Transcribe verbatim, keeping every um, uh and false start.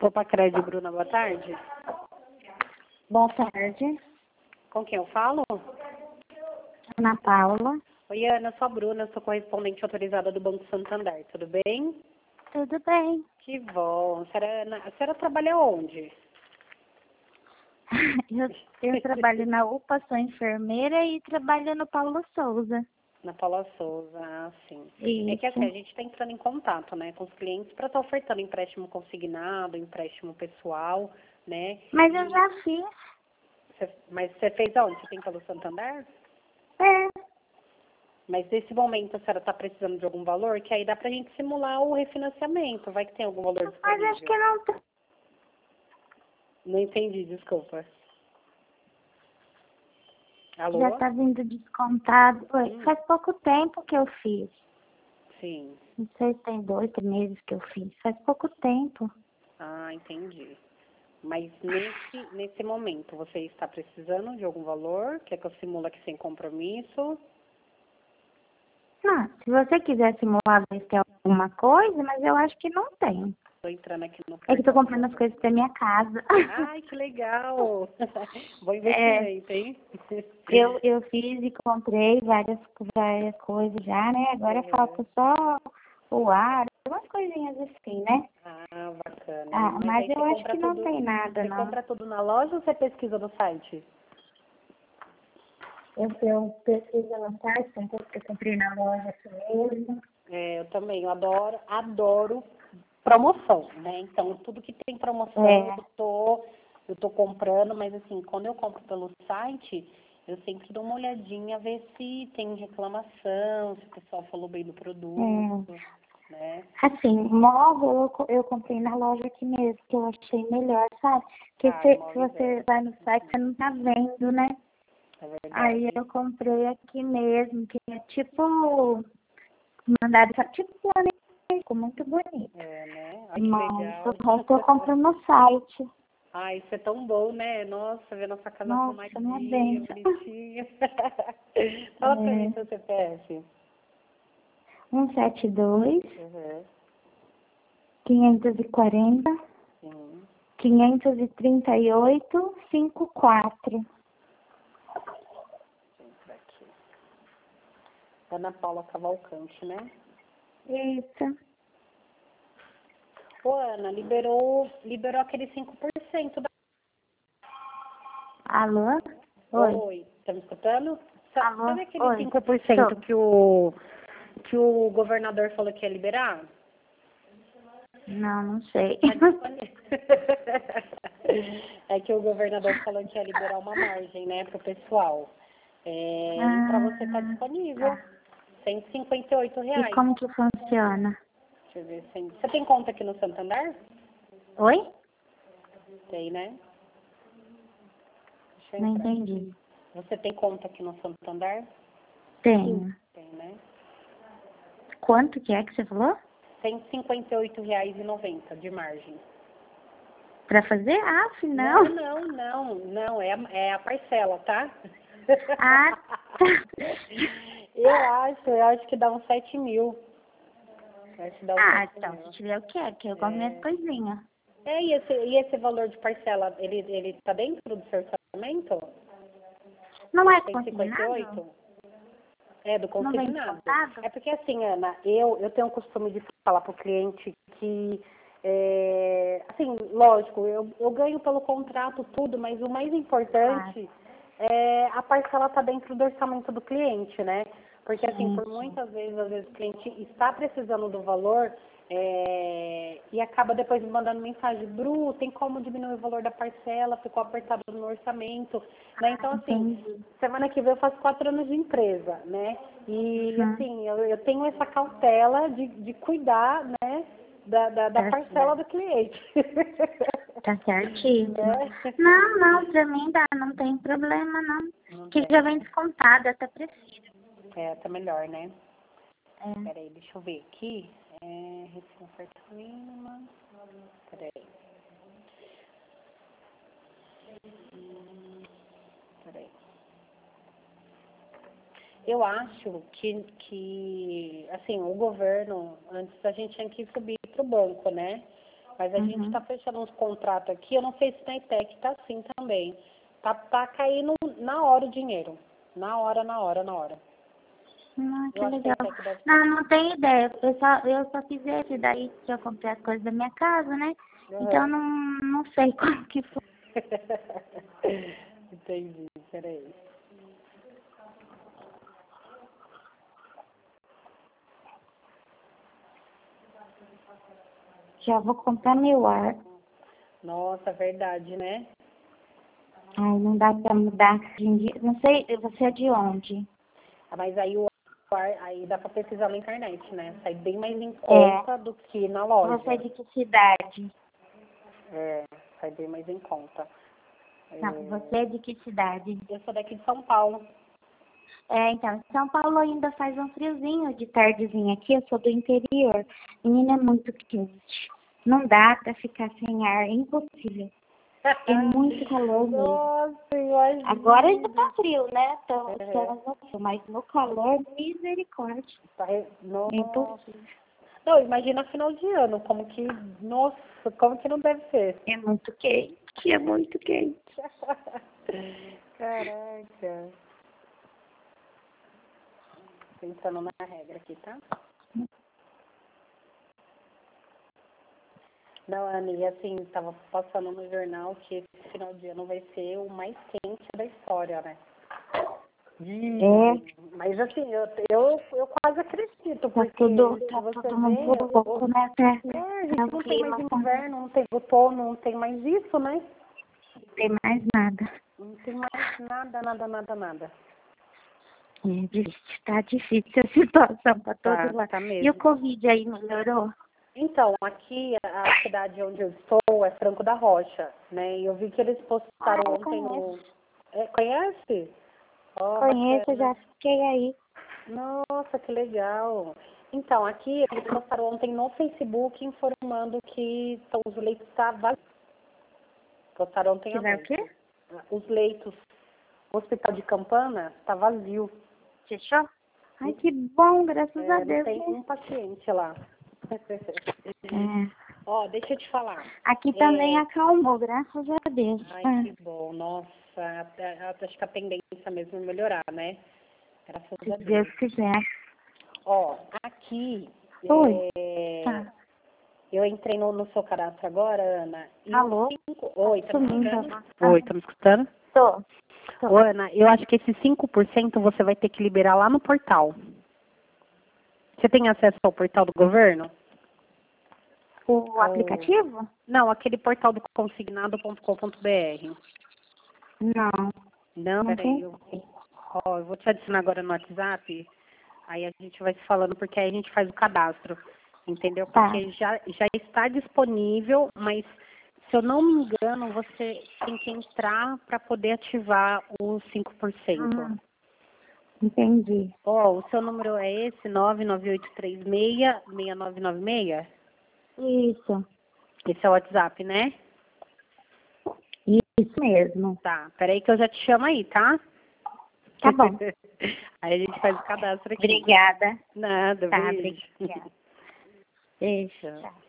Copa Crédito, Bruna, boa tarde. Boa tarde, Com quem eu falo? Ana Paula. Oi, Ana, sou a Bruna, sou correspondente autorizada do Banco Santander, tudo bem? Tudo bem? Que bom. A senhora, Ana, a senhora trabalha onde? Eu, eu trabalho na U P A, sou enfermeira e trabalho no Paulo Souza. Na Paula Souza, ah, sim. É que Isso. assim, a gente está entrando em contato, né, com os clientes para estar ofertando empréstimo consignado, empréstimo pessoal, né? Mas eu já fiz. Cê- mas você fez aonde? Você tem pelo Santander? É, Mas nesse momento a senhora está precisando de algum valor, que aí dá pra gente simular o refinanciamento. Vai que tem algum valor mas acho que disponível. não tem. Não entendi, desculpa. Alô? Já tá vindo descontado. Oi, Hum, faz pouco tempo que eu fiz. sim. Não sei se tem dois, três meses que eu fiz. Faz pouco tempo. Ah, entendi. Mas nesse, nesse momento, você está precisando de algum valor? Quer que eu simule aqui sem compromisso? Não, se você quiser simular, ver se tem alguma coisa, mas eu acho que não tem. Estou entrando aqui no É que eu tô portal. comprando as coisas pra minha casa. Ai, que legal! Bom É, investimento, hein? eu, eu fiz e comprei várias, várias coisas já, né? Agora Uhum. falta só o ar, umas coisinhas assim, né? Ah, bacana. Ah, Mas mas aí você eu acho compra que não tudo, tem nada, você não. compra tudo na loja ou você pesquisa no site? Eu, eu pesquiso no site, tem coisa que eu comprei na loja aqui mesmo. É, eu também, eu adoro, adoro promoção, né? Então, tudo que tem promoção, É, eu tô, eu tô comprando, mas assim, quando eu compro pelo site, eu sempre dou uma olhadinha, ver se tem reclamação, se o pessoal falou bem do é. produto, né? Assim, móvel eu, co- eu comprei na loja aqui mesmo, que eu achei melhor, sabe? Porque Ah, se, se imóveis é, você vai no site, você não tá vendo, né? é Aí verdade. eu comprei aqui mesmo, que é tipo, mandaram, tipo planejamento, ficou muito bonito. É, né? Ah, que Mas o legal. resto eu compro no site. Ah, isso é tão bom, né? Nossa, ver nossa casa Nossa, minha arrumadinha, benção. bonitinha. Fala pra mim É, seu C P F. cento e setenta e dois, Uhum, quinhentos e quarenta, sim. quinhentos e trinta e oito, cinquenta e quatro. Entra aqui. Ana Paula Cavalcante, né? Isso. Ô, Ana, liberou, liberou aquele cinco por cento da... Alô? Oi. Oi, tá me escutando? Sa- Alô? Sabe aquele Oi. cinco por cento Tô. que o, que o governador falou que ia liberar? Não, não sei. Tá disponível. É que o governador falou que ia liberar uma margem, né, pro pessoal. É, e para você tá Ah, disponível. tá. cento e cinquenta e oito E reais. como que funciona? Deixa eu ver se... Você tem conta aqui no Santander? Oi? Tem, né? Deixa eu Não entrar aqui. entendi. Você tem conta aqui no Santander? Tenho. Tem, né? Quanto que é que você falou? cento e cinquenta e oito reais e noventa de margem. Pra fazer? Ah, se Não, não. não, não, não, é a, é a parcela, tá? Ah, tá. Eu acho, eu acho que dá uns sete mil. Acho que dá uns Ah, sete então, se mil. tiver, eu quero, que eu compro minhas É, coisinhas. é e, esse, e esse valor de parcela, ele, ele tá dentro do seu orçamento? Não é cento e cinquenta e consignado? oito É, do Não vem consignado. descontado? É porque assim, Ana, eu, eu tenho o costume de falar para o cliente que, é, assim, lógico, eu, eu ganho pelo contrato tudo, mas o mais Claro. importante é a parcela tá dentro do orçamento do cliente, né? Porque assim, Sim, por sim. muitas vezes, às vezes o cliente está precisando do valor é, e acaba depois me mandando mensagem, Bru, tem como diminuir o valor da parcela, ficou apertado no orçamento, né? Ah, Então, assim, entendi. semana que vem eu faço quatro anos de empresa, né? E, Uhum. assim, eu, eu tenho essa cautela de, de cuidar, né, da, da, da Tá parcela certo. do cliente. Tá certíssimo. Né? Não, não, pra mim dá, não tem problema não. Não Que tem, já vem né? descontado, até prefiro. É, tá melhor, né? É. Peraí, deixa eu ver aqui. É, recém oferta mínima. Peraí. Hum, peraí. Eu acho que, que, assim, o governo, antes a gente tinha que subir para o banco, né? Mas a gente Uhum. tá fechando uns contratos aqui, eu não sei se na E T E C tá assim também. Tá, tá caindo na hora o dinheiro. Na hora, na hora, na hora. Ah, que Eu acho que a legal. E T E C deve Não, não tenho ideia. Eu só, eu só fiz esse daí que eu comprei as coisas da minha casa, né? Então Uhum. não, não sei como que foi. Entendi, peraí. Já vou comprar meu ar. Nossa, verdade, né? Ai, não dá pra mudar. Não sei, você é de onde? Ah, mas aí o ar- aí dá pra pesquisar na internet, né? Sai bem mais em É. conta do que na Você é loja. de que cidade? É, sai bem mais em conta. Não, É, você é de que cidade? eu sou daqui de São Paulo. É, então, em São Paulo ainda faz um friozinho de tardezinha aqui, eu sou do interior. Menina, é muito quente. Não dá pra ficar sem ar, é impossível. É muito calor mesmo. Nossa, imagina. Agora ainda tá frio, né? Tô, É, tô, mas no calor, misericórdia. tá re- É Nossa. impossível. Não, imagina final de ano, como que, nossa, como que não deve ser. É muito quente, é muito quente. Caraca. Pensando na regra aqui, tá? Não, Ana, e assim, tava passando no jornal que esse final de ano vai ser o mais quente da história, né? É, Mas assim, eu, eu, eu quase acredito, tá porque tudo, se tá você tudo vê, muito louco, né? Tá, é, a tá gente o não tem mais clima, com- inverno, não tem outono, não tem mais isso, né? não tem mais nada. Não tem mais nada, nada, nada, nada. É difícil, tá difícil a situação pra Tá, todo lado. tá E o mesmo. Covid aí melhorou? Então, aqui a cidade onde eu estou é Franco da Rocha, né? E eu vi que eles Ah, postaram eu ontem no. conheço. É, conhece? Ó, Conheço, bacana. já fiquei aí. Nossa, que legal. Então, aqui eles postaram ontem no Facebook informando que então, os leitos estavam vazios. Postaram ontem Que à vai o noite. quê? Os leitos, o hospital de Campana está vazio. Fechou? Ai, que bom, graças a É, não Deus. tem Né? um paciente lá. É. Ó, deixa eu te falar. Aqui também É, acalmou, graças a Deus. ai, Ah, que bom. Nossa, até- acho que a tendência mesmo é melhorar, né? Graças se a Deus Deus. quiser. Ó, aqui, Oi, é, tá. eu entrei no, no seu cadastro agora, Ana, e os Alô? cinco... Tá Oi, tá me sumindo. escutando? Ah, Oi, tá me escutando? tô, tô. Ô, Ana, eu acho que esses cinco por cento você vai ter que liberar lá no portal. Você tem acesso ao portal do governo? O Ao... aplicativo? Não, aquele portal do consignado ponto com ponto br. Não, Não, não peraí, tem. eu, ó, eu vou te adicionar agora no WhatsApp, aí a gente vai se falando, porque aí a gente faz o cadastro, entendeu? Tá. Porque já, já está disponível, mas se eu não me engano, você tem que entrar para poder ativar os cinco por cento. Ah, entendi. Ó, o seu número é esse, nove nove oito três seis, seis nove nove seis? Isso, Esse é o WhatsApp, né? isso mesmo. Tá, peraí que eu já te chamo aí, tá? Tá bom. Aí a gente faz o cadastro aqui. Obrigada. Nada, Tá, beijo. obrigada. Beijo. Tchau. Tchau.